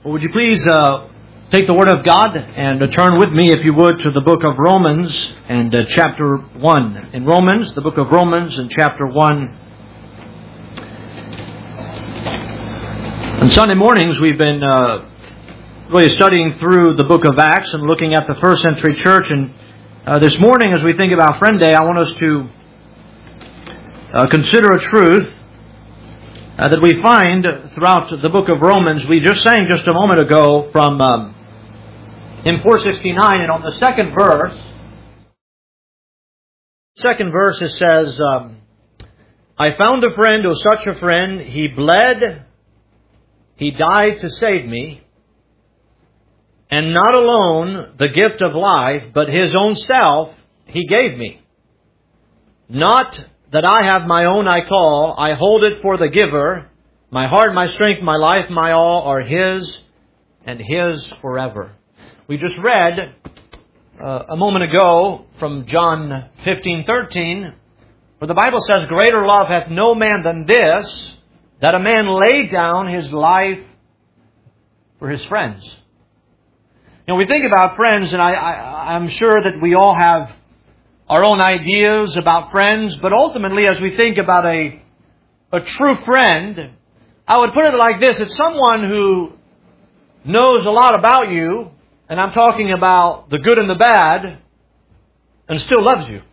Well, would you please take the Word of God and turn with me, if you would, to the book of Romans and chapter 1. In Romans, the book of Romans and chapter 1. On Sunday mornings, we've been really studying through the book of Acts and looking at the first century church. And this morning, as we think about Friend Day, I want us to consider a truth that we find throughout the book of Romans. We just sang just a moment ago from in 469, and on the second verse it says, I found a friend, oh such a friend, he bled, he died to save me, and not alone the gift of life, but his own self he gave me. Not that I have my own I call, I hold it for the giver. My heart, my strength, my life, my all are His, and His forever. We just read a moment ago from John 15:13, where the Bible says, greater love hath no man than this, that a man lay down his life for his friends. You know, we think about friends, and I'm sure that we all have our own ideas about friends, but ultimately, as we think about a true friend, I would put it like this. It's someone who knows a lot about you, and I'm talking about the good and the bad, and still loves you.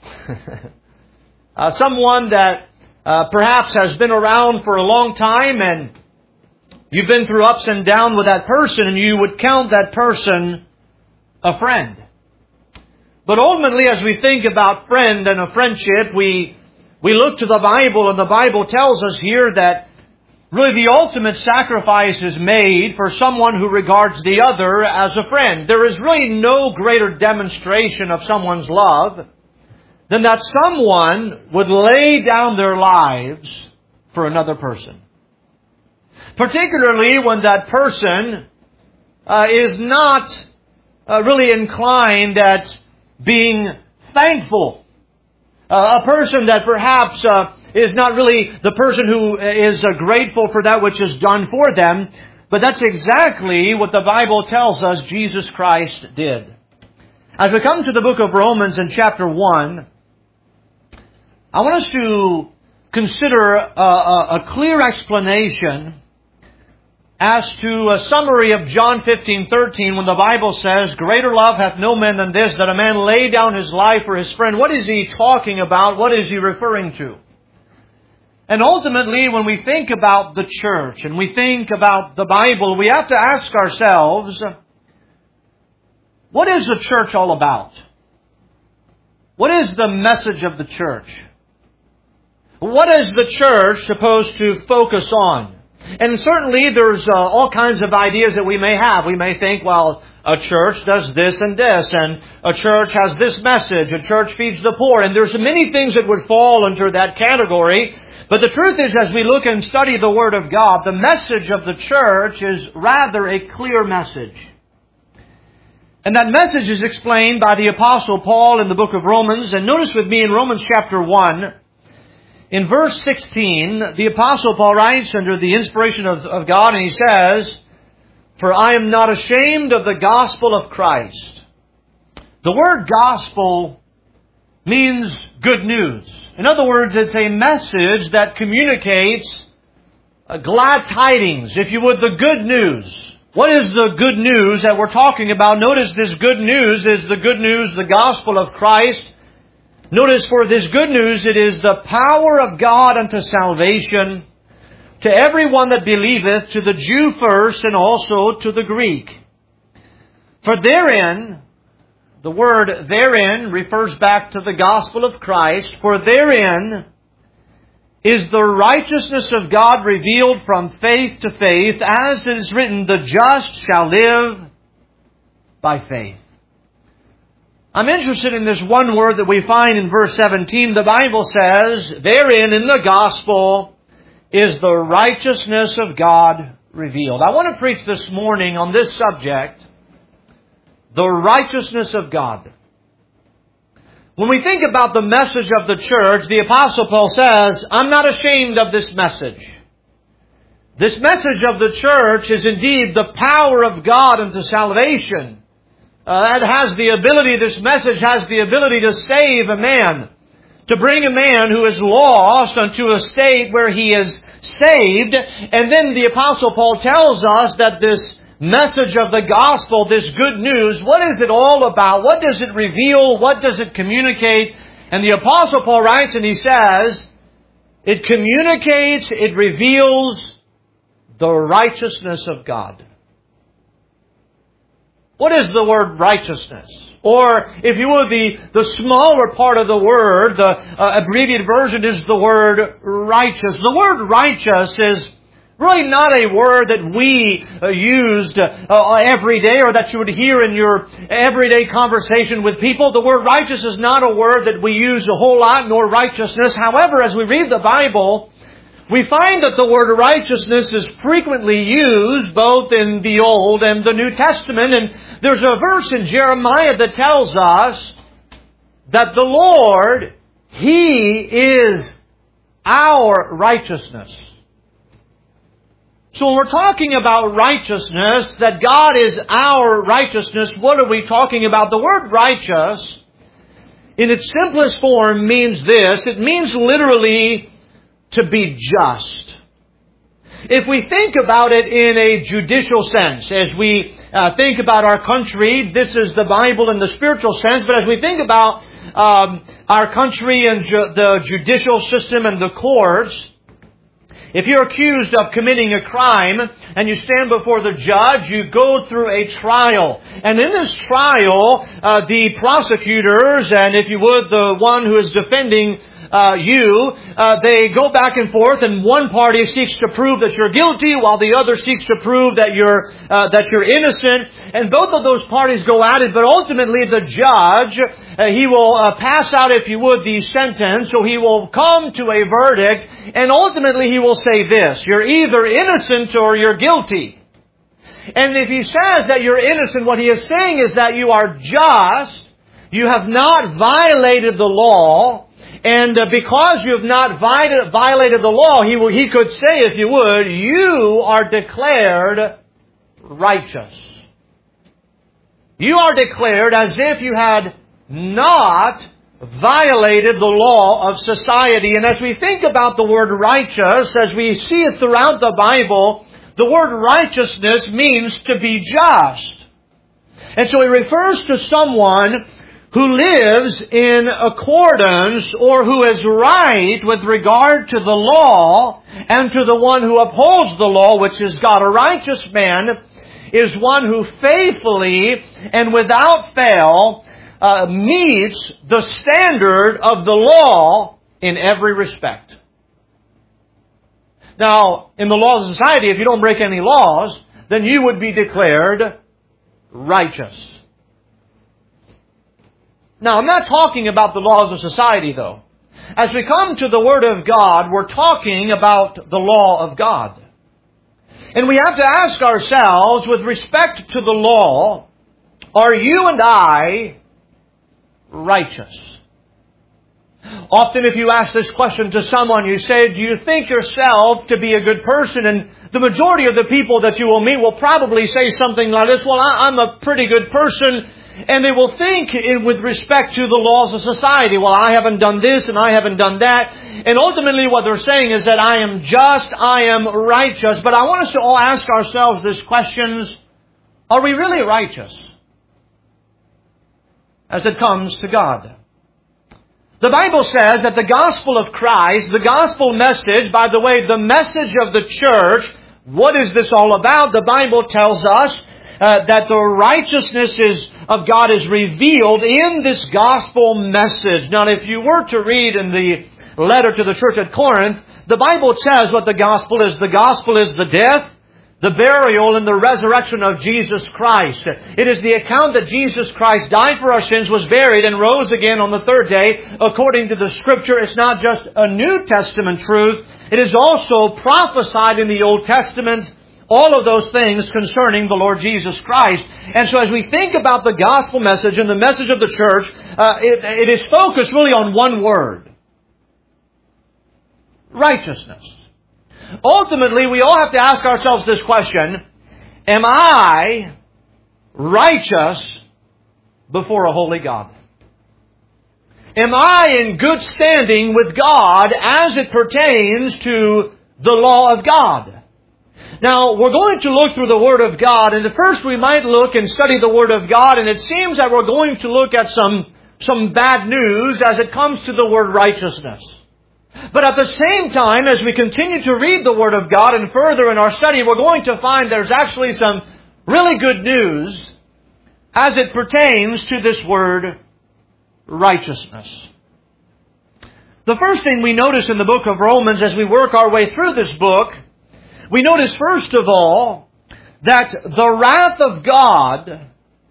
Someone that perhaps has been around for a long time, and you've been through ups and downs with that person, and you would count that person a friend. But ultimately, as we think about friend and a friendship, we look to the Bible, and the Bible tells us here that really the ultimate sacrifice is made for someone who regards the other as a friend. There is really no greater demonstration of someone's love than that someone would lay down their lives for another person. Particularly when that person is not really inclined at being thankful. A person that perhaps is not really the person who is grateful for that which is done for them. But that's exactly what the Bible tells us Jesus Christ did. As we come to the book of Romans in chapter 1, I want us to consider a clear explanation as to a summary of John 15:13, when the Bible says, greater love hath no man than this, that a man lay down his life for his friend. What is he talking about? What is he referring to? And ultimately, when we think about the church and we think about the Bible, we have to ask ourselves, what is the church all about? What is the message of the church? What is the church supposed to focus on? And certainly there's all kinds of ideas that we may have. We may think, well, a church does this and this, and a church has this message, a church feeds the poor, and there's many things that would fall under that category. But the truth is, as we look and study the Word of God, the message of the church is rather a clear message. And that message is explained by the Apostle Paul in the book of Romans. And notice with me in Romans chapter 1, in verse 16, the Apostle Paul writes under the inspiration of God, and he says, for I am not ashamed of the gospel of Christ. The word gospel means good news. In other words, it's a message that communicates glad tidings, if you would, the good news. What is the good news that we're talking about? Notice this good news is the good news, the gospel of Christ. Notice, for this good news, it is the power of God unto salvation to everyone that believeth, to the Jew first, and also to the Greek. For therein, the word therein refers back to the gospel of Christ. For therein is the righteousness of God revealed from faith to faith, as it is written, the just shall live by faith. I'm interested in this one word that we find in verse 17. The Bible says, therein in the gospel is the righteousness of God revealed. I want to preach this morning on this subject, the righteousness of God. When we think about the message of the church, the Apostle Paul says, I'm not ashamed of this message. This message of the church is indeed the power of God unto salvation. This message has the ability to save a man, to bring a man who is lost unto a state where he is saved. And then the Apostle Paul tells us that this message of the gospel, this good news, what is it all about? What does it reveal? What does it communicate? And the Apostle Paul writes and he says, it communicates, it reveals the righteousness of God. What is the word righteousness? Or, if you would, the smaller part of the word, the abbreviated version is the word righteous. The word righteous is really not a word that we used every day or that you would hear in your everyday conversation with people. The word righteous is not a word that we use a whole lot, nor righteousness. However, as we read the Bible, we find that the word righteousness is frequently used both in the Old and the New Testament. And there's a verse in Jeremiah that tells us that the Lord, He is our righteousness. So when we're talking about righteousness, that God is our righteousness, what are we talking about? The word righteous, in its simplest form, means this. It means literally to be just. If we think about it in a judicial sense, as we think about our country, this is the Bible in the spiritual sense, but as we think about our country and the judicial system and the courts, if you're accused of committing a crime and you stand before the judge, you go through a trial. And in this trial, the prosecutors, and if you would, the one who is defending they go back and forth, and one party seeks to prove that you're guilty, while the other seeks to prove that you're innocent. And both of those parties go at it, but ultimately the judge, he will pass out, if you would, the sentence. So he will come to a verdict, and ultimately he will say this: you're either innocent or you're guilty. And if he says that you're innocent, what he is saying is that you are just, you have not violated the law. And because you have not violated the law, he could say, if you would, you are declared righteous. You are declared as if you had not violated the law of society. And as we think about the word righteous, as we see it throughout the Bible, the word righteousness means to be just. And so it refers to someone who lives in accordance or who is right with regard to the law and to the one who upholds the law, which is God. A righteous man is one who faithfully and without fail meets the standard of the law in every respect. Now, in the laws of society, if you don't break any laws, then you would be declared righteous. Now, I'm not talking about the laws of society, though. As we come to the Word of God, we're talking about the law of God. And we have to ask ourselves, with respect to the law, are you and I righteous? Often if you ask this question to someone, you say, do you think yourself to be a good person? And the majority of the people that you will meet will probably say something like this: well, I'm a pretty good person. And they will think with respect to the laws of society, well, I haven't done this and I haven't done that. And ultimately what they're saying is that I am just, I am righteous. But I want us to all ask ourselves these questions: are we really righteous as it comes to God? The Bible says that the gospel of Christ, the gospel message, by the way, the message of the church, what is this all about? The Bible tells us that the righteousness of God is revealed in this gospel message. Now, if you were to read in the letter to the church at Corinth, the Bible says what the gospel is. The gospel is the death, the burial, and the resurrection of Jesus Christ. It is the account that Jesus Christ died for our sins, was buried, and rose again on the third day, according to the Scripture. It's not just a New Testament truth. It is also prophesied in the Old Testament. All of those things concerning the Lord Jesus Christ. And so as we think about the gospel message and the message of the church, it is focused really on one word: righteousness. Ultimately, we all have to ask ourselves this question: am I righteous before a holy God? Am I in good standing with God as it pertains to the law of God? Now, we're going to look through the Word of God, and at first we might look and study the Word of God, and it seems that we're going to look at some bad news as it comes to the word righteousness. But at the same time, as we continue to read the Word of God and further in our study, we're going to find there's actually some really good news as it pertains to this word righteousness. The first thing we notice in the book of Romans as we work our way through this book, we notice first of all that the wrath of God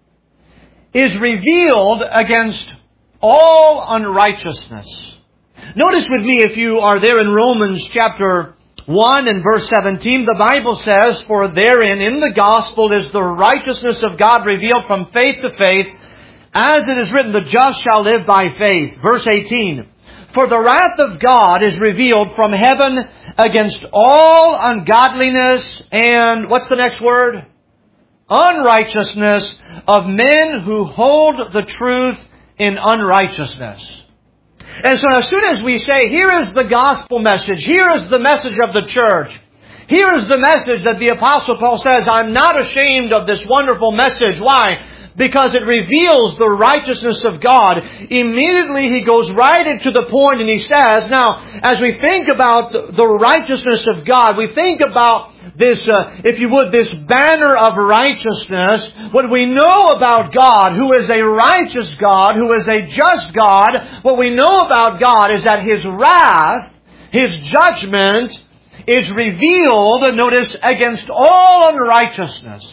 is revealed against all unrighteousness. Notice with me, if you are there in Romans chapter 1 and verse 17, the Bible says, "For therein in the gospel is the righteousness of God revealed from faith to faith, as it is written, the just shall live by faith." Verse 18, "For the wrath of God is revealed from heaven against all ungodliness and," what's the next word? "Unrighteousness of men who hold the truth in unrighteousness." And so as soon as we say, here is the gospel message, here is the message of the church, here is the message that the Apostle Paul says, I'm not ashamed of this wonderful message. Why? Because it reveals the righteousness of God. Immediately he goes right into the point and he says, now, as we think about the righteousness of God, we think about this, if you would, this banner of righteousness. What we know about God, who is a righteous God, who is a just God, what we know about God is that His wrath, His judgment, is revealed, notice, against all unrighteousness.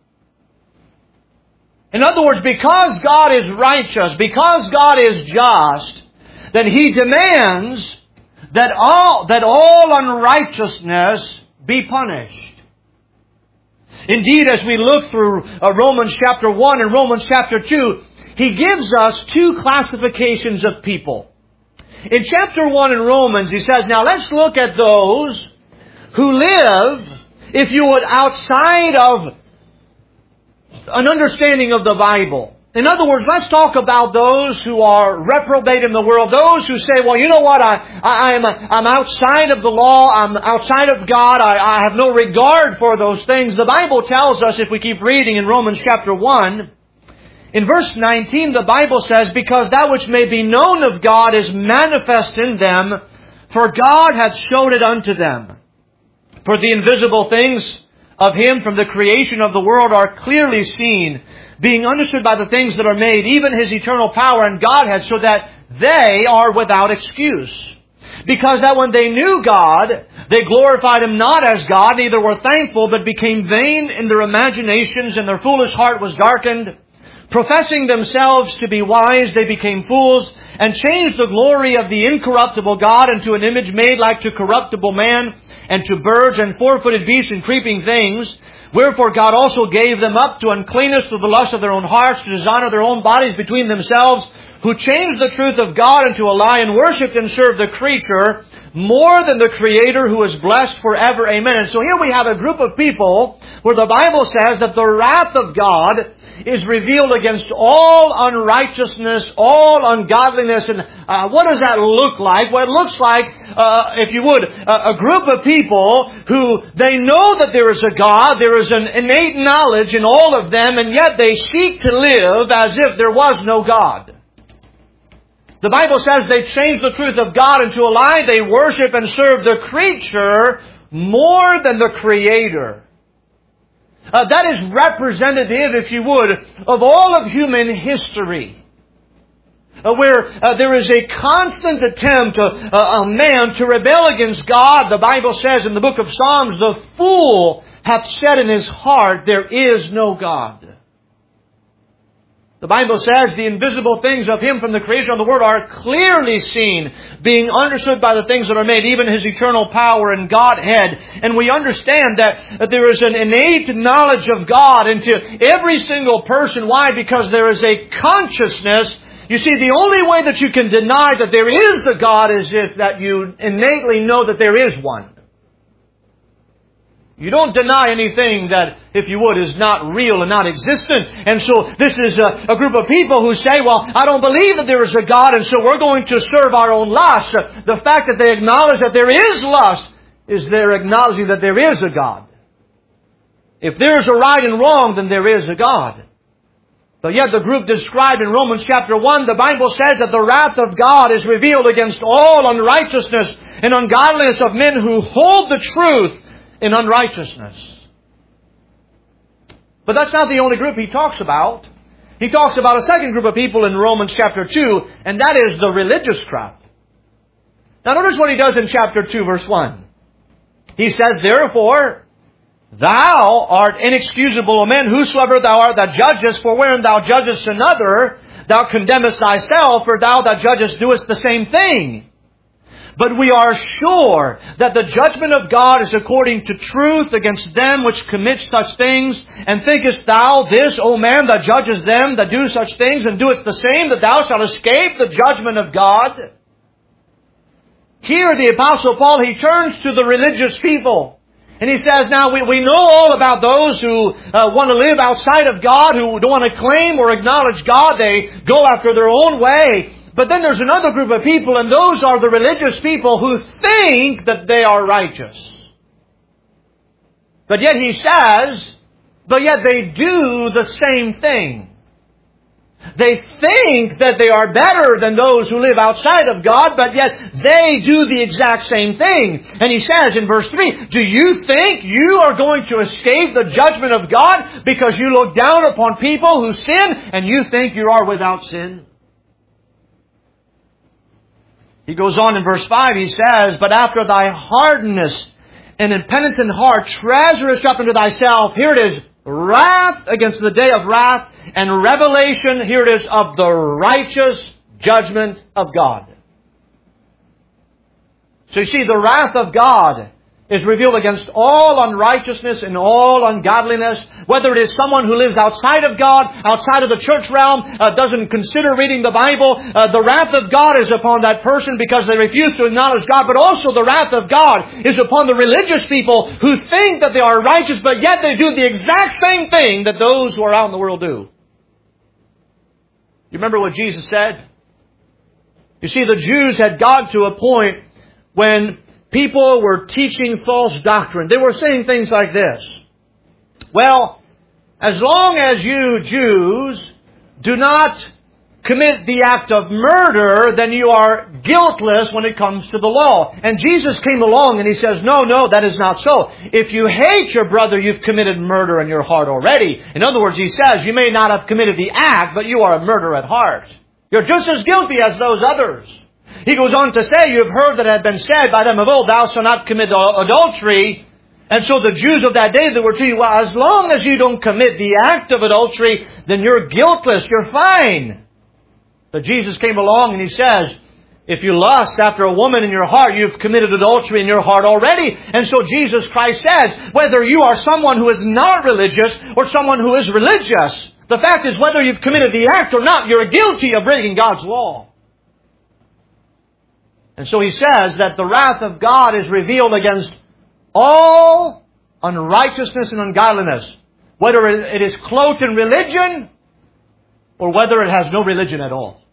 In other words, because God is righteous, because God is just, then He demands that all unrighteousness be punished. Indeed, as we look through Romans chapter 1 and Romans chapter 2, He gives us two classifications of people. In chapter 1 in Romans, He says, now let's look at those who live, if you would, outside of an understanding of the Bible. In other words, let's talk about those who are reprobate in the world. Those who say, well, you know what, I'm outside of the law, I'm outside of God, I have no regard for those things. The Bible tells us, if we keep reading in Romans chapter 1, in verse 19, the Bible says, because that which may be known of God is manifest in them, for God hath showed it unto them. For the invisible things of Him from the creation of the world are clearly seen, being understood by the things that are made, even His eternal power and Godhead, so that they are without excuse. Because that when they knew God, they glorified Him not as God, neither were thankful, but became vain in their imaginations, and their foolish heart was darkened. Professing themselves to be wise, they became fools, and changed the glory of the incorruptible God into an image made like to corruptible man, and to birds, and four-footed beasts, and creeping things. Wherefore God also gave them up to uncleanness through the lust of their own hearts, to dishonor their own bodies between themselves, who changed the truth of God into a lie, and worshipped and served the creature more than the Creator, who is blessed forever. Amen. And so here we have a group of people where the Bible says that the wrath of God is revealed against all unrighteousness, all ungodliness. And what does that look like? Well, it looks like, if you would, a group of people who they know that there is a God, there is an innate knowledge in all of them, and yet they seek to live as if there was no God. The Bible says they change the truth of God into a lie. They worship and serve the creature more than the Creator. That is representative, if you would, of all of human history. Where there is a constant attempt of man to rebel against God. The Bible says in the book of Psalms, the fool hath said in his heart, there is no God. The Bible says the invisible things of Him from the creation of the world are clearly seen, being understood by the things that are made, even His eternal power and Godhead. And we understand that there is an innate knowledge of God into every single person. Why? Because there is a consciousness. You see, the only way that you can deny that there is a God is if that you innately know that there is one. You don't deny anything that, if you would, is not real and not existent. And so this is a group of people who say, well, I don't believe that there is a God, and so we're going to serve our own lust. The fact that they acknowledge that there is lust is they're acknowledging that there is a God. If there is a right and wrong, then there is a God. But yet the group described in Romans chapter 1, the Bible says that the wrath of God is revealed against all unrighteousness and ungodliness of men who hold the truth in unrighteousness. But that's not the only group he talks about. He talks about a second group of people in Romans chapter 2, and that is the religious crowd. Now notice what he does in chapter 2, verse 1. He says, therefore, thou art inexcusable, O man, whosoever thou art that judgest, for wherein thou judgest another, thou condemnest thyself, for thou that judgest doest the same thing. But we are sure that the judgment of God is according to truth against them which commit such things. And thinkest thou this, O man, that judgest them that do such things, and doest the same, that thou shalt escape the judgment of God? Here the Apostle Paul, he turns to the religious people. And he says, now we know all about those who want to live outside of God, who don't want to claim or acknowledge God. They go after their own way. But then there's another group of people, and those are the religious people who think that they are righteous. But yet he says, but yet they do the same thing. They think that they are better than those who live outside of God, but yet they do the exact same thing. And he says in verse 3, do you think you are going to escape the judgment of God because you look down upon people who sin and you think you are without sin? He goes on in verse 5, he says, but after thy hardness and impenitent heart treasurest up unto thyself, here it is, wrath against the day of wrath, and revelation, here it is, of the righteous judgment of God. So you see, the wrath of God is revealed against all unrighteousness and all ungodliness, whether it is someone who lives outside of God, outside of the church realm, doesn't consider reading the Bible. The wrath of God is upon that person because they refuse to acknowledge God, but also the wrath of God is upon the religious people who think that they are righteous, but yet they do the exact same thing that those who are out in the world do. You remember what Jesus said? You see, the Jews had got to a point when people were teaching false doctrine. They were saying things like this. Well, as long as you Jews do not commit the act of murder, then you are guiltless when it comes to the law. And Jesus came along and He says, no, that is not so. If you hate your brother, you've committed murder in your heart already. In other words, He says, you may not have committed the act, but you are a murderer at heart. You're just as guilty as those others. He goes on to say, you have heard that it had been said by them of old, thou shalt not commit adultery. And so the Jews of that day, they were treating, well, as long as you don't commit the act of adultery, then you're guiltless, you're fine. But Jesus came along and He says, if you lust after a woman in your heart, you've committed adultery in your heart already. And so Jesus Christ says, whether you are someone who is not religious or someone who is religious, the fact is whether you've committed the act or not, you're guilty of breaking God's law. And so He says that the wrath of God is revealed against all unrighteousness and ungodliness, whether it is cloaked in religion or whether it has no religion at all.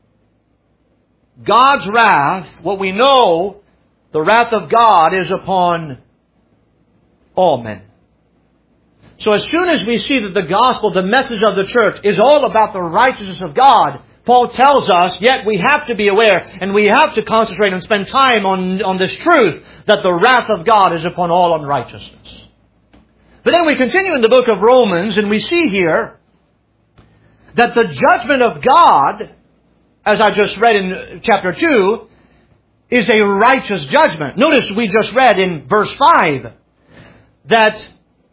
God's wrath, what we know, the wrath of God is upon all men. So as soon as we see that the gospel, the message of the church, is all about the righteousness of God, Paul tells us, yet we have to be aware and we have to concentrate and spend time on this truth that the wrath of God is upon all unrighteousness. But then we continue in the book of Romans and we see here that the judgment of God, as I just read in chapter 2, is a righteous judgment. Notice we just read in verse 5 that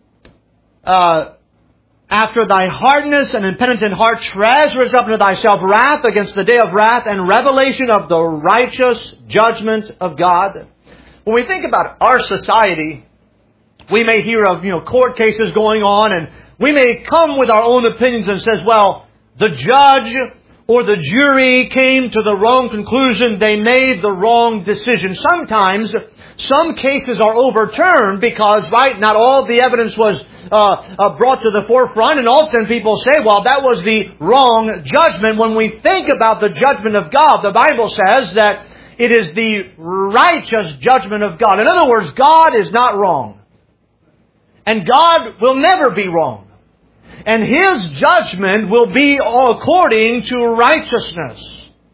after thy hardness and impenitent heart treasurest up unto thyself wrath against the day of wrath and revelation of the righteous judgment of God. When we think about our society, we may hear of court cases going on, and we may come with our own opinions and says, well, the judge or the jury came to the wrong conclusion. They made the wrong decision. Sometimes Some cases are overturned because, right, not all the evidence was brought to the forefront, and often people say, well, that was the wrong judgment. When we think about the judgment of God, the Bible says that it is the righteous judgment of God. In other words, God is not wrong. And God will never be wrong. And His judgment will be according to righteousness.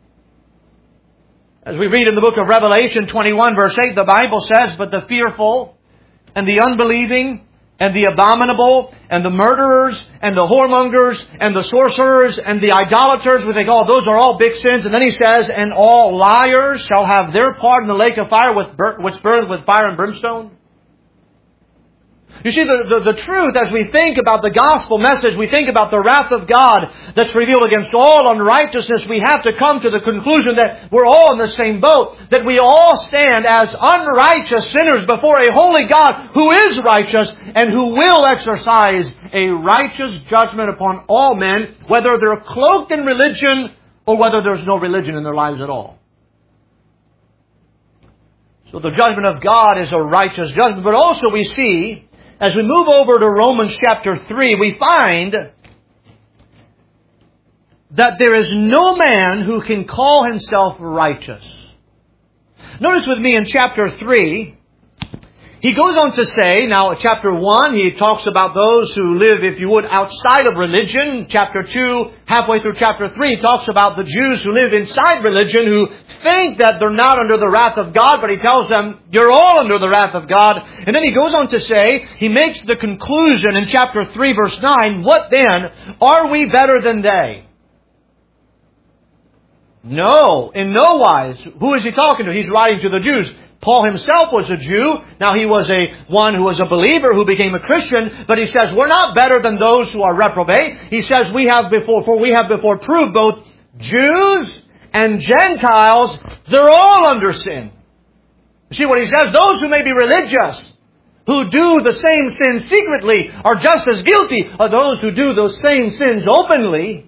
As we read in the book of Revelation 21 verse 8, the Bible says, but the fearful and the unbelieving and the abominable and the murderers and the whoremongers and the sorcerers and the idolaters, we think, oh, those are all big sins. And then he says, and all liars shall have their part in the lake of fire which burneth with fire and brimstone. You see, the truth, as we think about the gospel message, we think about the wrath of God that's revealed against all unrighteousness, we have to come to the conclusion that we're all in the same boat, that we all stand as unrighteous sinners before a holy God who is righteous and who will exercise a righteous judgment upon all men, whether they're cloaked in religion or whether there's no religion in their lives at all. So the judgment of God is a righteous judgment, but also we see, as we move over to Romans chapter 3, we find that there is no man who can call himself righteous. Notice with me in chapter 3, he goes on to say, now chapter 1, he talks about those who live, if you would, outside of religion. Chapter 2, halfway through chapter 3, he talks about the Jews who live inside religion, who think that they're not under the wrath of God, but he tells them, you're all under the wrath of God. And then he goes on to say, he makes the conclusion in chapter 3, verse 9, what then? Are we better than they? No, in no wise. Who is he talking to? He's writing to the Jews. Paul himself was a Jew. Now he was one who was a believer who became a Christian. But he says, we're not better than those who are reprobate. He says, we have before proved both Jews and Gentiles, they're all under sin. You see what he says? Those who may be religious, who do the same sins secretly, are just as guilty as those who do those same sins openly.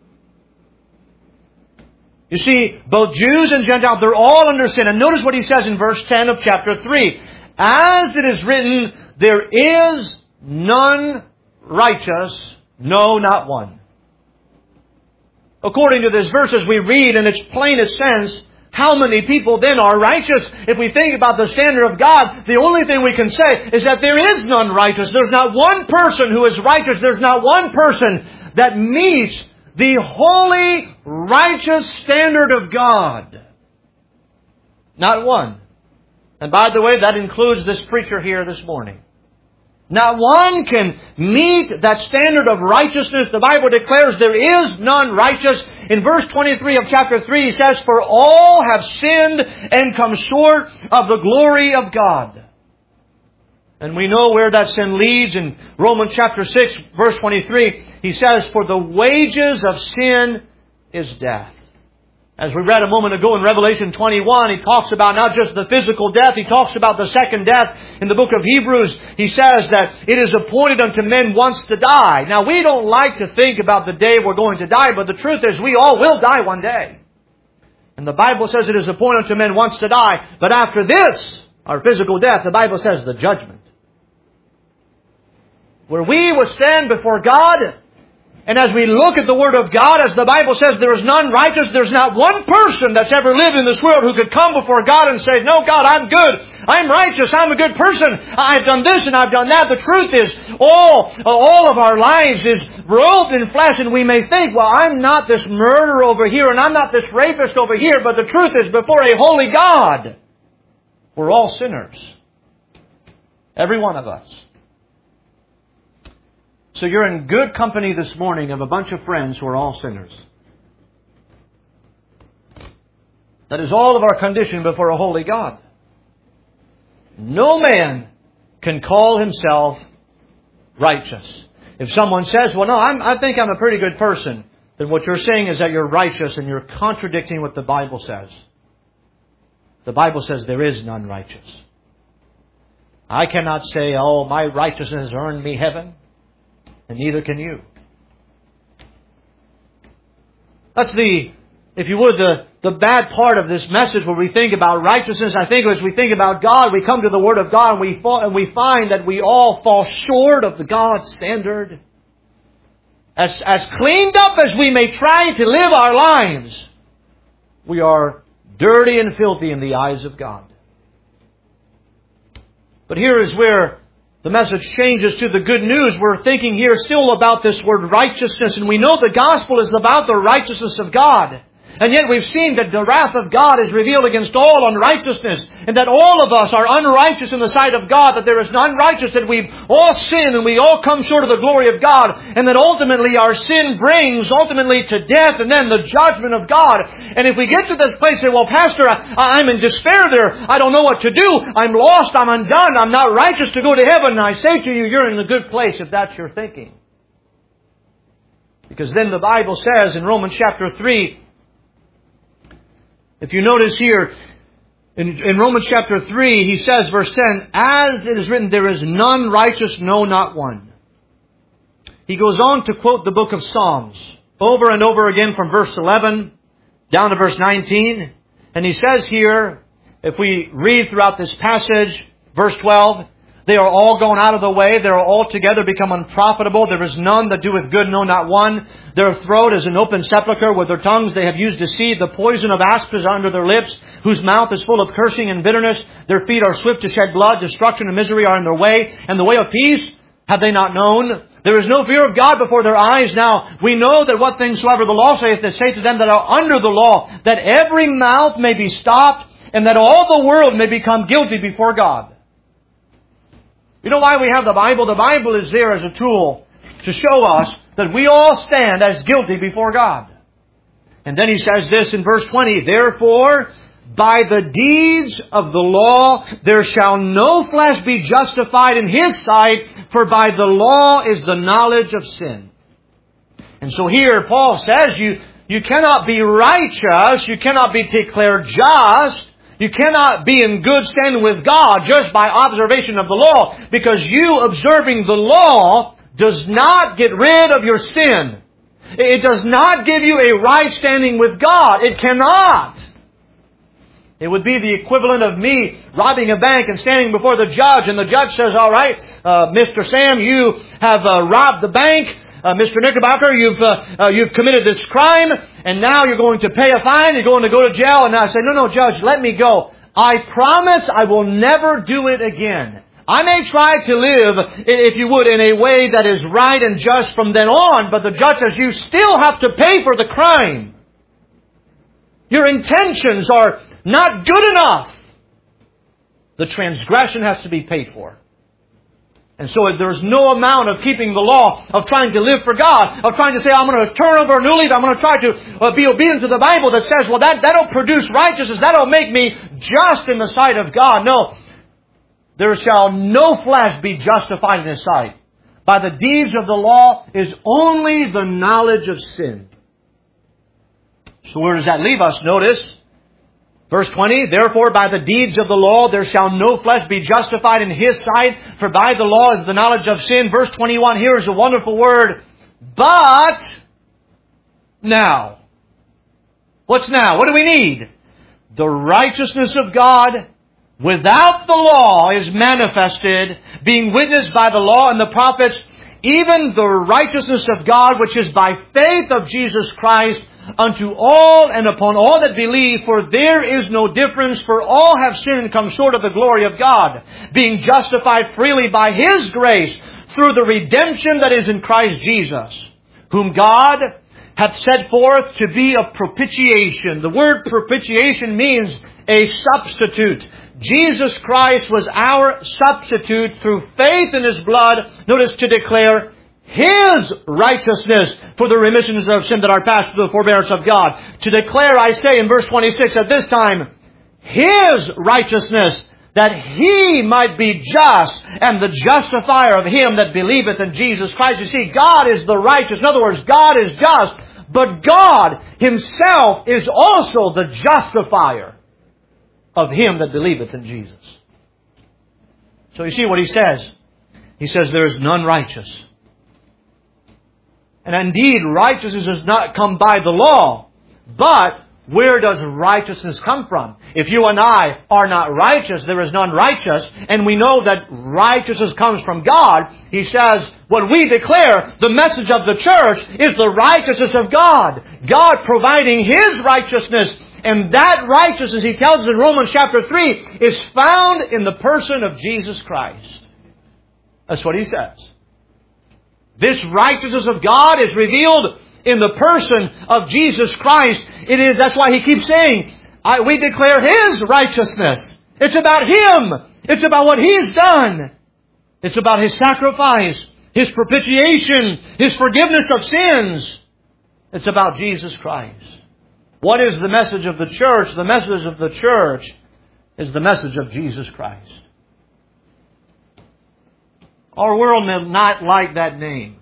You see, both Jews and Gentiles, they're all under sin. And notice what he says in verse 10 of chapter 3. As it is written, there is none righteous, no, not one. According to this verse, as we read in its plainest sense, how many people then are righteous? If we think about the standard of God, the only thing we can say is that there is none righteous. There's not one person who is righteous. There's not one person that meets the holy, righteous standard of God. Not one. And by the way, that includes this preacher here this morning. Not one can meet that standard of righteousness. The Bible declares there is none righteous. In verse 23 of chapter 3, he says, for all have sinned and come short of the glory of God. And we know where that sin leads. In Romans chapter 6, verse 23, he says, for the wages of sin is death. As we read a moment ago in Revelation 21, he talks about not just the physical death, he talks about the second death. In the book of Hebrews, he says that it is appointed unto men once to die. Now, we don't like to think about the day we're going to die, but the truth is we all will die one day. And the Bible says it is appointed unto men once to die. But after this, our physical death, the Bible says the judgment, where we will stand before God. And as we look at the Word of God, as the Bible says, there is none righteous. There's not one person that's ever lived in this world who could come before God and say, no, God, I'm good. I'm righteous. I'm a good person. I've done this and I've done that. The truth is, all of our lives is robed in flesh, and we may think, well, I'm not this murderer over here and I'm not this rapist over here. But the truth is, before a holy God, we're all sinners. Every one of us. So you're in good company this morning of a bunch of friends who are all sinners. That is all of our condition before a holy God. No man can call himself righteous. If someone says, well, no, I think I'm a pretty good person, then what you're saying is that you're righteous and you're contradicting what the Bible says. The Bible says there is none righteous. I cannot say, oh, my righteousness has earned me heaven. And neither can you. That's the if you would, the bad part of this message where we think about righteousness, I think as we think about God, we come to the Word of God and we find that we all fall short of the God standard. As cleaned up as we may try to live our lives, we are dirty and filthy in the eyes of God. But here is where the message changes to the good news. We're thinking here still about this word righteousness, and we know the gospel is about the righteousness of God. And yet we've seen that the wrath of God is revealed against all unrighteousness, and that all of us are unrighteous in the sight of God, that there is none righteous, that we all sin and we all come short of the glory of God, and that ultimately our sin brings ultimately to death and then the judgment of God. And if we get to this place and say, well, Pastor, I'm in despair there. I don't know what to do. I'm lost. I'm undone. I'm not righteous to go to heaven. And I say to you, you're in a good place if that's your thinking. Because then the Bible says in Romans chapter 3, if you notice here, in Romans chapter 3, he says, verse 10, as it is written, there is none righteous, no, not one. He goes on to quote the book of Psalms over and over again from verse 11 down to verse 19. And he says here, if we read throughout this passage, verse 12, they are all gone out of the way. They are altogether become unprofitable. There is none that doeth good, no, not one. Their throat is an open sepulchre. With their tongues they have used deceit. The poison of asps is under their lips, whose mouth is full of cursing and bitterness. Their feet are swift to shed blood. Destruction and misery are in their way. And the way of peace have they not known. There is no fear of God before their eyes. Now, we know that what things soever the law saith, that say to them that are under the law, that every mouth may be stopped, and that all the world may become guilty before God. You know why we have the Bible? The Bible is there as a tool to show us that we all stand as guilty before God. And then he says this in verse 20, therefore, by the deeds of the law, there shall no flesh be justified in His sight, for by the law is the knowledge of sin. And so here Paul says you cannot be righteous, you cannot be declared just, you cannot be in good standing with God just by observation of the law, because you observing the law does not get rid of your sin. It does not give you a right standing with God. It cannot. It would be the equivalent of me robbing a bank and standing before the judge, and the judge says, all right, Mr. Sam, you have robbed the bank. Mr. Knickerbocker, you've committed this crime, and now you're going to pay a fine, you're going to go to jail. And I say, no, Judge, let me go. I promise I will never do it again. I may try to live, if you would, in a way that is right and just from then on, but the judge says, you still have to pay for the crime. Your intentions are not good enough. The transgression has to be paid for. And so there's no amount of keeping the law, of trying to live for God, of trying to say, I'm going to turn over a new leaf, I'm going to try to be obedient to the Bible that says, well, that'll produce righteousness, that'll make me just in the sight of God. No. There shall no flesh be justified in His sight. By the deeds of the law is only the knowledge of sin. So where does that leave us? Notice, verse 20, therefore by the deeds of the law there shall no flesh be justified in His sight, for by the law is the knowledge of sin. Verse 21, here is a wonderful word, but now. What's now? What do we need? The righteousness of God without the law is manifested, being witnessed by the law and the prophets, even the righteousness of God which is by faith of Jesus Christ, unto all and upon all that believe, for there is no difference, for all have sinned and come short of the glory of God, being justified freely by His grace through the redemption that is in Christ Jesus, whom God hath set forth to be a propitiation. The word propitiation means a substitute. Jesus Christ was our substitute through faith in His blood. Notice, to declare His righteousness for the remissions of sin that are passed through the forbearance of God. To declare, I say in verse 26, at this time, His righteousness, that He might be just and the justifier of him that believeth in Jesus Christ. You see, God is the righteous. In other words, God is just, but God Himself is also the justifier of him that believeth in Jesus. So you see what he says. He says there is none righteous. And indeed, righteousness does not come by the law, but where does righteousness come from? If you and I are not righteous, there is none righteous, and we know that righteousness comes from God, he says, what we declare, the message of the church, is the righteousness of God. God providing His righteousness. And that righteousness, he tells us in Romans chapter 3, is found in the person of Jesus Christ. That's what he says. This righteousness of God is revealed in the person of Jesus Christ. That's why he keeps saying, we declare His righteousness. It's about Him. It's about what He's done. It's about His sacrifice, His propitiation, His forgiveness of sins. It's about Jesus Christ. What is the message of the church? The message of the church is the message of Jesus Christ. Our world may not like that name.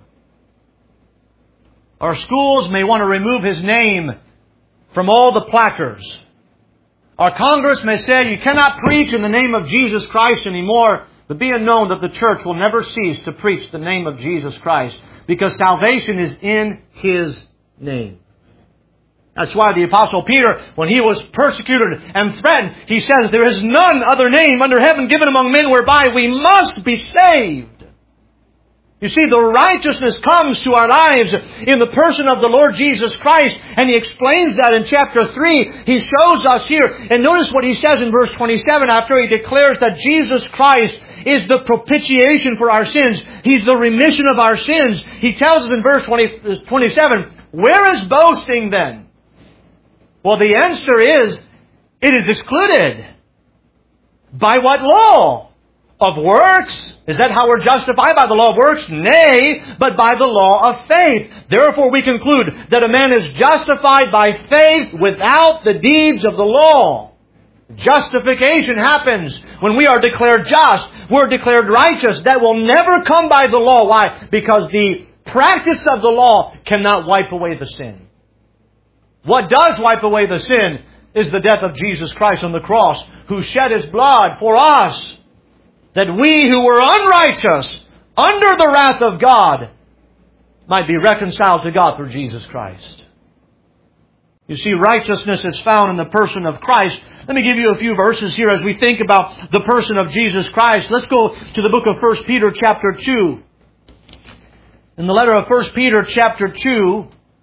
Our schools may want to remove His name from all the placards. Our Congress may say you cannot preach in the name of Jesus Christ anymore. But be it known that the church will never cease to preach the name of Jesus Christ, because salvation is in His name. That's why the Apostle Peter, when he was persecuted and threatened, he says, there is none other name under heaven given among men whereby we must be saved. You see, the righteousness comes to our lives in the person of the Lord Jesus Christ. And he explains that in chapter 3. He shows us here. And notice what he says in verse 27 after he declares that Jesus Christ is the propitiation for our sins. He's the remission of our sins. He tells us in verse 27, where is boasting then? Well, the answer is, it is excluded. By what law? Of works? Is that how we're justified? By the law of works? Nay, but by the law of faith. Therefore we conclude that a man is justified by faith without the deeds of the law. Justification happens when we are declared just. We're declared righteous. That will never come by the law. Why? Because the practice of the law cannot wipe away the sin. What does wipe away the sin is the death of Jesus Christ on the cross, who shed His blood for us, that we who were unrighteous, under the wrath of God, might be reconciled to God through Jesus Christ. You see, righteousness is found in the person of Christ. Let me give you a few verses here as we think about the person of Jesus Christ. Let's go to the book of 1 Peter chapter 2. In the letter of 1 Peter chapter 2,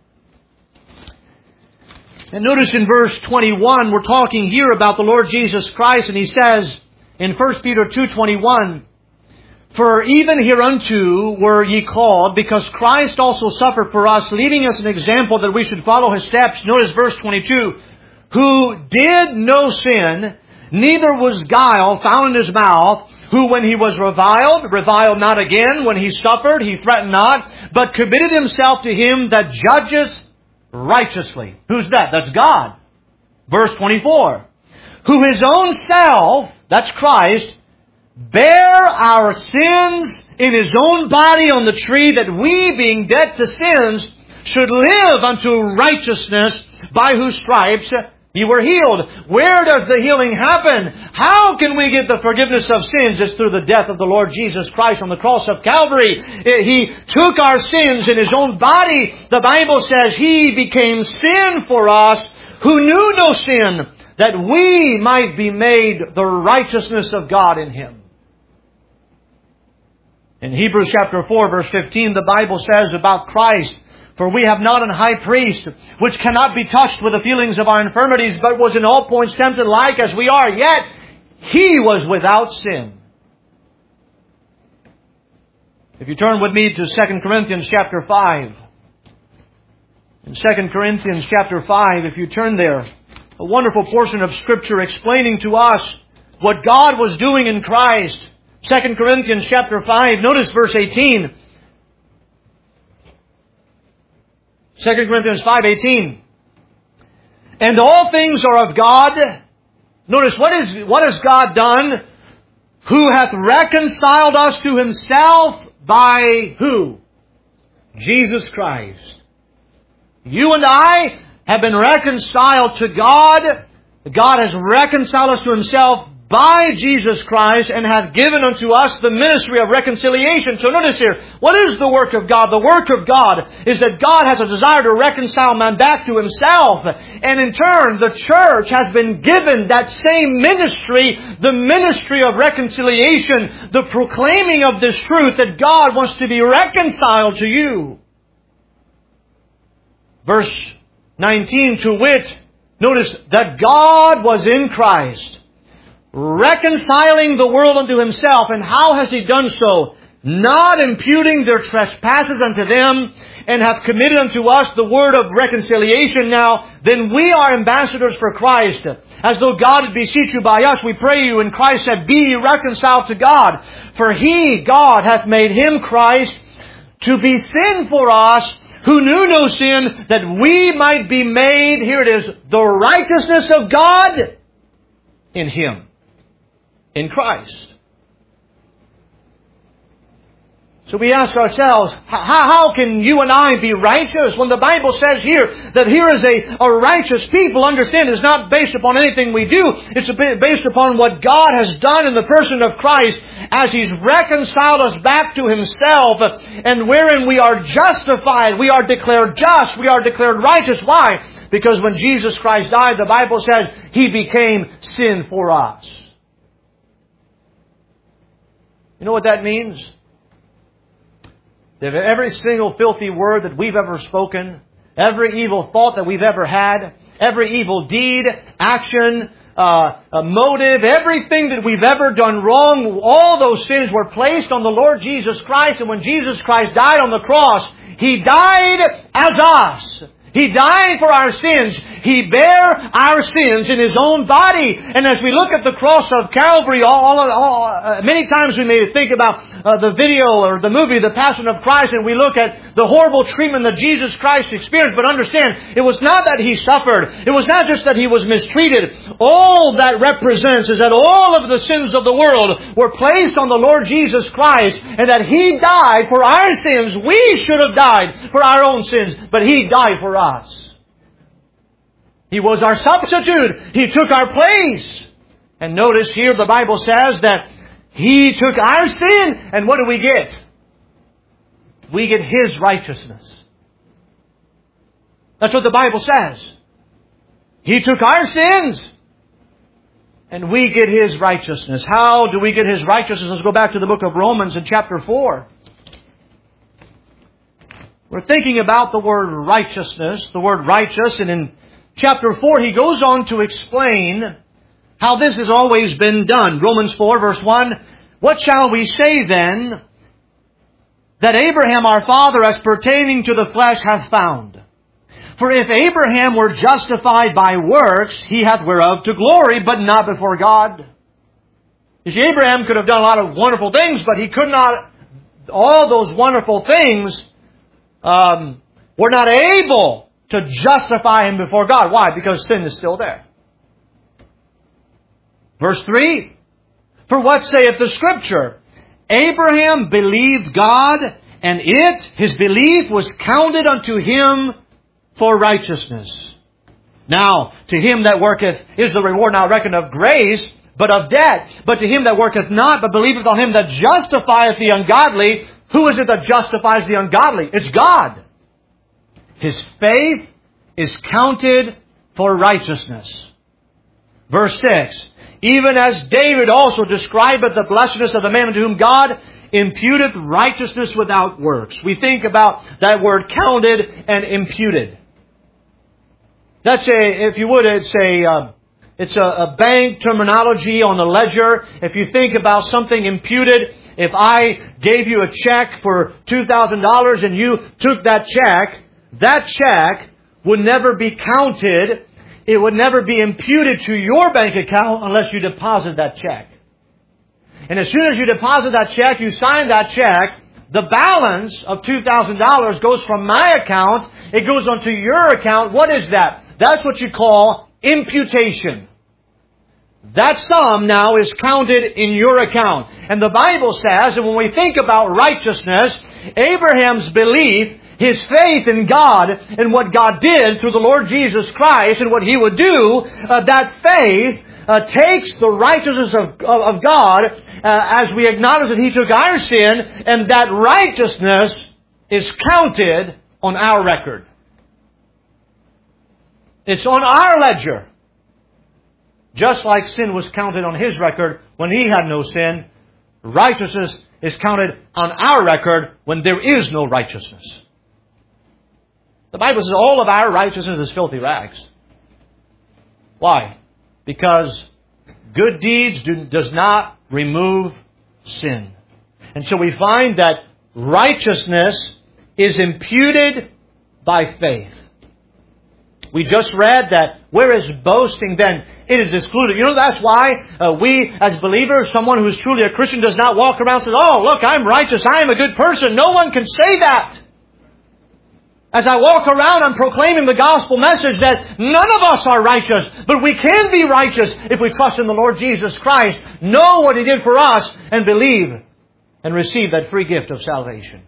and notice in verse 21, we're talking here about the Lord Jesus Christ, and he says in 1 Peter 2:21, for even hereunto were ye called, because Christ also suffered for us, leaving us an example that we should follow His steps. Notice verse 22, who did no sin, neither was guile found in His mouth, who when He was reviled not again, when He suffered, He threatened not, but committed Himself to Him that judgeth righteously. Who's that? That's God. Verse 24. Who His own self, that's Christ, bare our sins in His own body on the tree, that we, being dead to sins, should live unto righteousness, by whose stripes ye were healed. Where does the healing happen? How can we get the forgiveness of sins? It's through the death of the Lord Jesus Christ on the cross of Calvary. He took our sins in His own body. The Bible says He became sin for us who knew no sin, that we might be made the righteousness of God in Him. In Hebrews chapter 4 verse 15, the Bible says about Christ, for we have not an high priest, which cannot be touched with the feelings of our infirmities, but was in all points tempted like as we are, yet He was without sin. If you turn with me to 2 Corinthians chapter 5. In 2 Corinthians chapter 5, if you turn there, a wonderful portion of Scripture explaining to us what God was doing in Christ. 2 Corinthians chapter 5, notice verse 18. 2 Corinthians 5:18. And all things are of God. Notice, what has God done? Who hath reconciled us to Himself by who? Jesus Christ. You and I have been reconciled to God. God has reconciled us to Himself by Jesus Christ and hath given unto us the ministry of reconciliation. So notice here, what is the work of God? The work of God is that God has a desire to reconcile man back to Himself. And in turn, the church has been given that same ministry, the ministry of reconciliation, the proclaiming of this truth that God wants to be reconciled to you. Verse 19, to wit, notice that God was in Christ, reconciling the world unto Himself. And how has He done so? Not imputing their trespasses unto them, and hath committed unto us the word of reconciliation. Now, then we are ambassadors for Christ, as though God would beseech you by us. We pray you, and Christ said, be ye reconciled to God. For He, God, hath made Him, Christ, to be sin for us, who knew no sin, that we might be made, here it is, the righteousness of God in Him. In Christ. So we ask ourselves, how can you and I be righteous when the Bible says here that here is a righteous people? Understand, it's not based upon anything we do. It's based upon what God has done in the person of Christ as He's reconciled us back to Himself, and wherein we are justified, we are declared just, we are declared righteous. Why? Because when Jesus Christ died, the Bible says He became sin for us. You know what that means? That every single filthy word that we've ever spoken, every evil thought that we've ever had, every evil deed, action, motive, everything that we've ever done wrong, all those sins were placed on the Lord Jesus Christ. And when Jesus Christ died on the cross, He died as us. He died for our sins. He bare our sins in His own body. And as we look at the cross of Calvary, many times we may think about the video or the movie, The Passion of Christ, and we look at the horrible treatment that Jesus Christ experienced. But understand, it was not that He suffered. It was not just that He was mistreated. All that represents is that all of the sins of the world were placed on the Lord Jesus Christ, and that He died for our sins. We should have died for our own sins, but He died for us. He was our substitute. He took our place. And notice here the Bible says that He took our sin, and what do we get? We get His righteousness. That's what the Bible says. He took our sins, and we get His righteousness. How do we get His righteousness? Let's go back to the book of Romans in chapter 4. We're thinking about the word righteousness, the word righteous, and in chapter 4 he goes on to explain how this has always been done. Romans 4 verse 1, what shall we say then that Abraham our father as pertaining to the flesh hath found? For if Abraham were justified by works, he hath whereof to glory, but not before God. You see, Abraham could have done a lot of wonderful things, but he could not, all those wonderful things were not able to justify him before God. Why? Because sin is still there. Verse 3, for what saith the Scripture? Abraham believed God, and his belief was counted unto him for righteousness. Now, to him that worketh is the reward not reckoned of grace, but of debt. But to him that worketh not, but believeth on Him that justifieth the ungodly. Who is it that justifies the ungodly? It's God. His faith is counted for righteousness. Verse 6, even as David also describeth the blessedness of the man unto whom God imputeth righteousness without works. We think about that word counted and imputed. That's if you would, it's a bank terminology on the ledger. If you think about something imputed, if I gave you a check for $2,000 and you took that check would never be counted. It would never be imputed to your bank account unless you deposit that check. And as soon as you deposit that check, you sign that check, the balance of $2,000 goes from my account, it goes onto your account. What is that? That's what you call imputation. That sum now is counted in your account. And the Bible says, and when we think about righteousness, Abraham's belief, his faith in God and what God did through the Lord Jesus Christ and what He would do, that faith takes the righteousness of God as we acknowledge that He took our sin, and that righteousness is counted on our record. It's on our ledger. Just like sin was counted on His record when He had no sin, righteousness is counted on our record when there is no righteousness. The Bible says all of our righteousness is filthy rags. Why? Because good deeds does not remove sin. And so we find that righteousness is imputed by faith. We just read that where is boasting then? It is excluded. You know, that's why we as believers, someone who is truly a Christian does not walk around and say, oh, look, I'm righteous, I am a good person. No one can say that. As I walk around, I'm proclaiming the gospel message that none of us are righteous, but we can be righteous if we trust in the Lord Jesus Christ, know what He did for us, and believe and receive that free gift of salvation.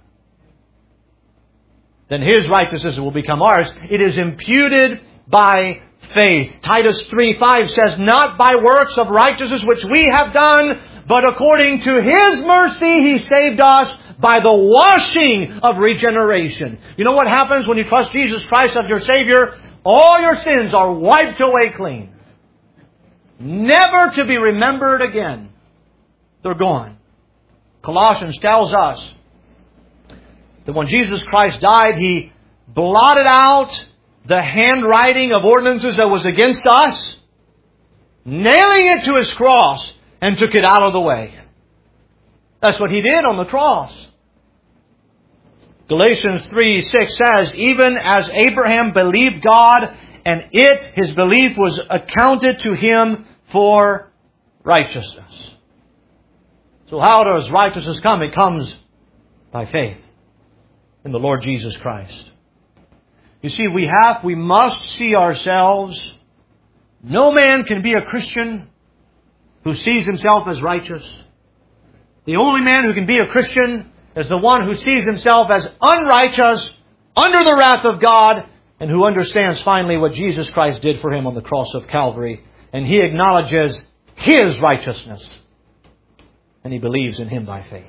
Then His righteousness will become ours. It is imputed by faith. Titus 3:5 says, not by works of righteousness which we have done, but according to His mercy He saved us by the washing of regeneration. You know what happens when you trust Jesus Christ as your Savior? All your sins are wiped away clean. Never to be remembered again. They're gone. Colossians tells us that when Jesus Christ died, He blotted out the handwriting of ordinances that was against us, nailing it to His cross, and took it out of the way. That's what He did on the cross. Galatians 3:6 says, even as Abraham believed God, and his belief was accounted to him for righteousness. So how does righteousness come? It comes by faith in the Lord Jesus Christ. You see, we must see ourselves. No man can be a Christian who sees himself as righteous. The only man who can be a Christian is the one who sees himself as unrighteous, under the wrath of God, and who understands finally what Jesus Christ did for him on the cross of Calvary. And he acknowledges His righteousness. And he believes in Him by faith.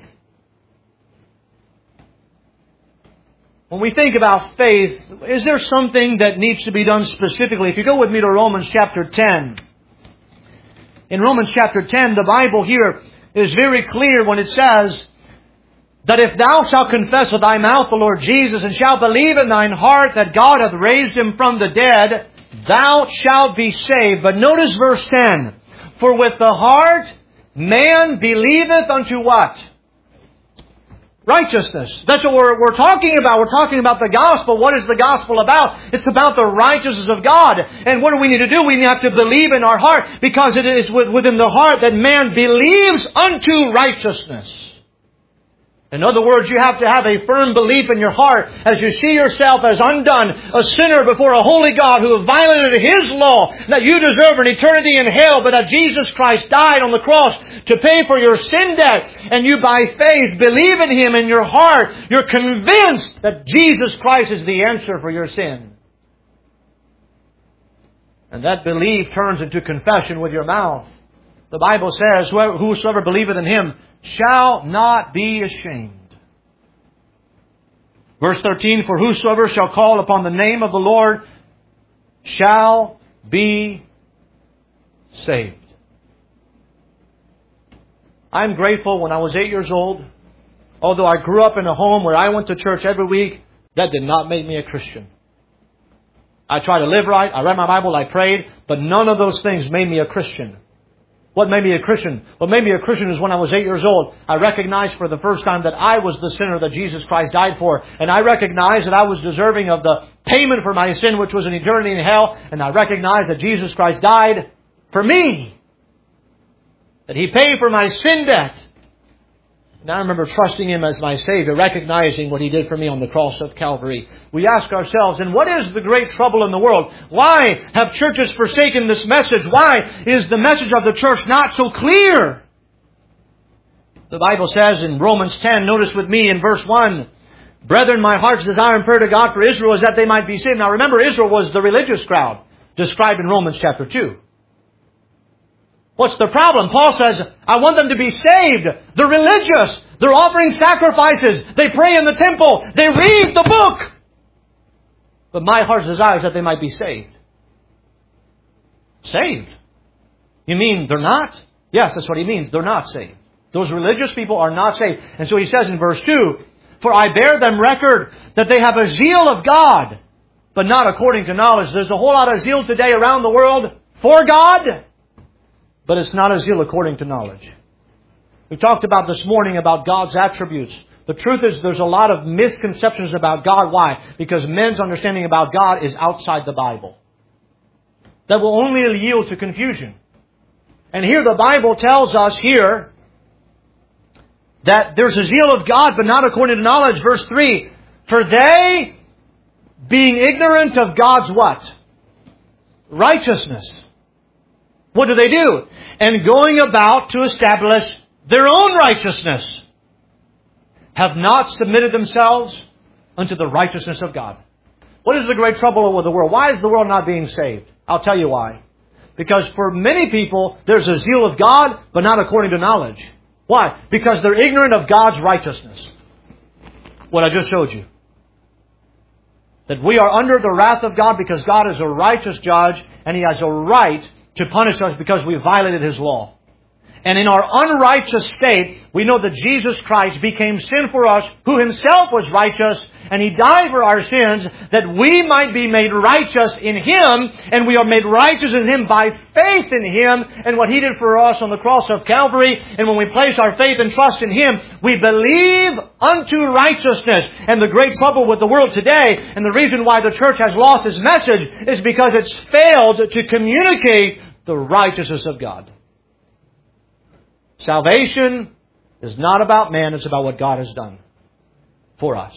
When we think about faith, is there something that needs to be done specifically? If you go with me to Romans chapter 10. In Romans chapter 10, the Bible here is very clear when it says that if thou shalt confess with thy mouth the Lord Jesus, and shalt believe in thine heart that God hath raised Him from the dead, thou shalt be saved. But notice verse 10. For with the heart man believeth unto what? Righteousness. That's what we're talking about. We're talking about the gospel. What is the gospel about? It's about the righteousness of God. And what do we need to do? We have to believe in our heart, because it is within the heart that man believes unto righteousness. In other words, you have to have a firm belief in your heart as you see yourself as undone, a sinner before a holy God who violated His law, that you deserve an eternity in hell, but that Jesus Christ died on the cross to pay for your sin debt. And you by faith believe in Him in your heart. You're convinced that Jesus Christ is the answer for your sin. And that belief turns into confession with your mouth. The Bible says, whosoever believeth in Him shall not be ashamed. Verse 13, for whosoever shall call upon the name of the Lord shall be saved. I'm grateful when I was 8 years old, although I grew up in a home where I went to church every week, that did not make me a Christian. I tried to live right, I read my Bible, I prayed, but none of those things made me a Christian. What made me a Christian? What made me a Christian is when I was 8 years old, I recognized for the first time that I was the sinner that Jesus Christ died for. And I recognized that I was deserving of the payment for my sin, which was an eternity in hell. And I recognized that Jesus Christ died for me. That He paid for my sin debt. And I remember trusting Him as my Savior, recognizing what He did for me on the cross of Calvary. We ask ourselves, and what is the great trouble in the world? Why have churches forsaken this message? Why is the message of the church not so clear? The Bible says in Romans 10, notice with me in verse 1, Brethren, my heart's desire and prayer to God for Israel is that they might be saved. Now remember, Israel was the religious crowd described in Romans chapter 2. What's the problem? Paul says, I want them to be saved. They're religious. They're offering sacrifices. They pray in the temple. They read the book. But my heart's desire is that they might be saved. Saved? You mean they're not? Yes, that's what he means. They're not saved. Those religious people are not saved. And so he says in verse 2, for I bear them record that they have a zeal of God, but not according to knowledge. There's a whole lot of zeal today around the world for God, but it's not a zeal according to knowledge. We talked about this morning about God's attributes. The truth is there's a lot of misconceptions about God. Why? Because men's understanding about God is outside the Bible. That will only yield to confusion. And here the Bible tells us here that there's a zeal of God, but not according to knowledge. Verse 3, for they, being ignorant of God's what? Righteousness. What do? And going about to establish their own righteousness, have not submitted themselves unto the righteousness of God. What is the great trouble with the world? Why is the world not being saved? I'll tell you why. Because for many people, there's a zeal of God, but not according to knowledge. Why? Because they're ignorant of God's righteousness. What I just showed you. That we are under the wrath of God because God is a righteous judge and He has a right to punish us because we violated His law. And in our unrighteous state, we know that Jesus Christ became sin for us, who Himself was righteous, and He died for our sins, that we might be made righteous in Him, and we are made righteous in Him by faith in Him, and what He did for us on the cross of Calvary. And when we place our faith and trust in Him, we believe unto righteousness. And the great trouble with the world today, and the reason why the church has lost its message, is because it's failed to communicate the righteousness of God. Salvation is not about man, it's about what God has done for us.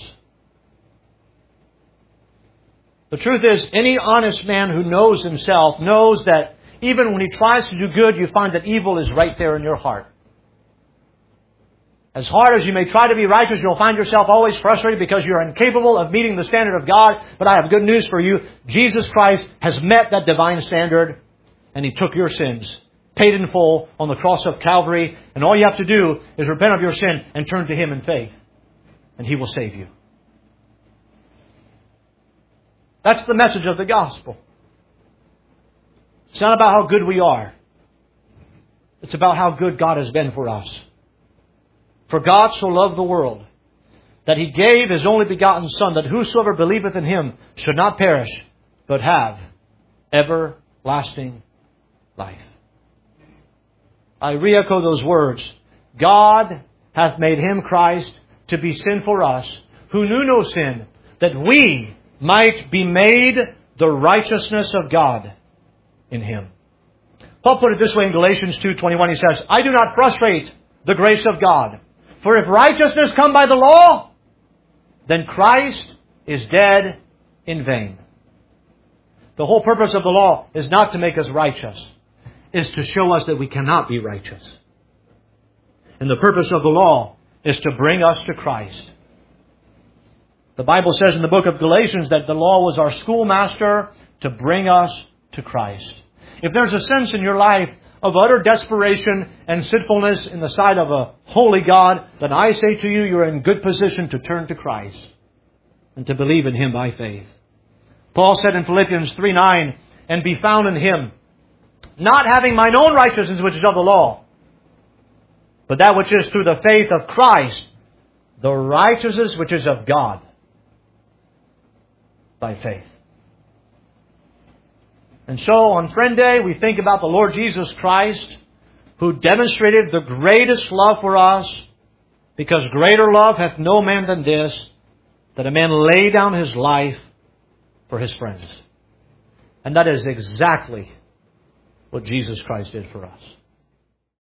The truth is, any honest man who knows himself knows that even when he tries to do good, you find that evil is right there in your heart. As hard as you may try to be righteous, you'll find yourself always frustrated because you're incapable of meeting the standard of God. But I have good news for you. Jesus Christ has met that divine standard, and He took your sins, paid in full on the cross of Calvary, and all you have to do is repent of your sin and turn to Him in faith, and He will save you. That's the message of the gospel. It's not about how good we are. It's about how good God has been for us. For God so loved the world that He gave His only begotten Son, that whosoever believeth in Him should not perish, but have everlasting life. I re-echo those words. God hath made Him, Christ, to be sin for us, who knew no sin, that we might be made the righteousness of God in Him. Paul put it this way in Galatians 2:21. He says, I do not frustrate the grace of God. For if righteousness come by the law, then Christ is dead in vain. The whole purpose of the law is not to make us righteous. Is to show us that we cannot be righteous. And the purpose of the law is to bring us to Christ. The Bible says in the book of Galatians that the law was our schoolmaster to bring us to Christ. If there's a sense in your life of utter desperation and sinfulness in the sight of a holy God, then I say to you, you're in good position to turn to Christ and to believe in Him by faith. Paul said in Philippians 3:9, and be found in Him, not having mine own righteousness which is of the law, but that which is through the faith of Christ, the righteousness which is of God by faith. And so on Friend Day, we think about the Lord Jesus Christ, who demonstrated the greatest love for us, because greater love hath no man than this, that a man lay down his life for his friends. And that is exactly what Jesus Christ did for us.